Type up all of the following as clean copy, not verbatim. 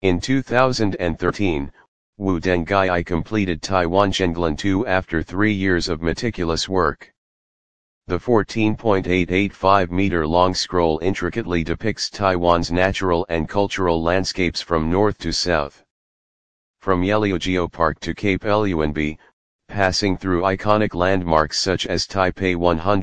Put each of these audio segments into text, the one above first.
In 2013, Wu Dengai completed Taiwan Zhenglin 2 after 3 years of meticulous work. The 14.885-meter-long scroll intricately depicts Taiwan's natural and cultural landscapes from north to south. From Yelio Geopark to Cape Luanbi, passing through iconic landmarks such as Taipei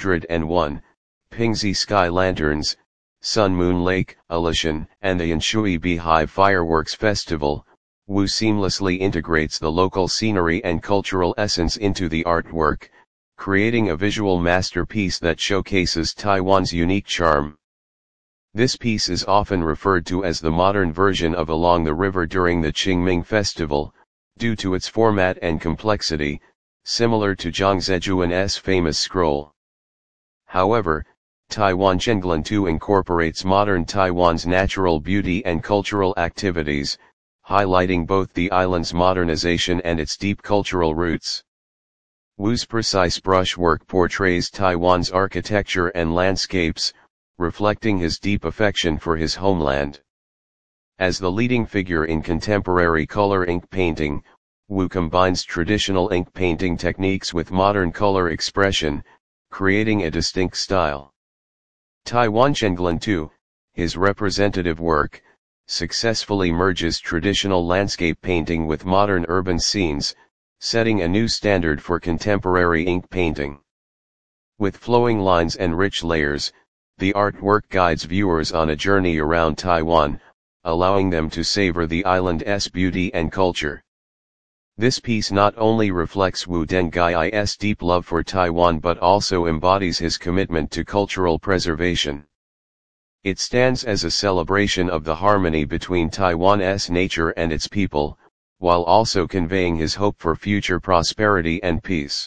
101, Pingxi Sky Lanterns, Sun Moon Lake, Alishan, and the Yanshui Beehive Fireworks Festival, Wu seamlessly integrates the local scenery and cultural essence into the artwork, creating a visual masterpiece that showcases Taiwan's unique charm. This piece is often referred to as the modern version of Along the River during the Qingming Festival, due to its format and complexity, similar to Zhang Zhejuan's famous scroll. However, Taiwan Zhenglin 2 incorporates modern Taiwan's natural beauty and cultural activities, highlighting both the island's modernization and its deep cultural roots. Wu's precise brushwork portrays Taiwan's architecture and landscapes, reflecting his deep affection for his homeland. As the leading figure in contemporary color ink painting, Wu combines traditional ink painting techniques with modern color expression, creating a distinct style. Taiwan Zhenglin 2, his representative work, successfully merges traditional landscape painting with modern urban scenes, setting a new standard for contemporary ink painting. With flowing lines and rich layers, the artwork guides viewers on a journey around Taiwan, allowing them to savor the island's beauty and culture. This piece not only reflects Wu Dengai's deep love for Taiwan but also embodies his commitment to cultural preservation. It stands as a celebration of the harmony between Taiwan's nature and its people, while also conveying his hope for future prosperity and peace.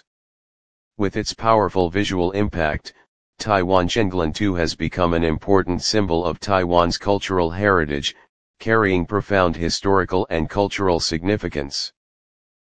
With its powerful visual impact, Taiwan Zhenglin 2 has become an important symbol of Taiwan's cultural heritage, carrying profound historical and cultural significance.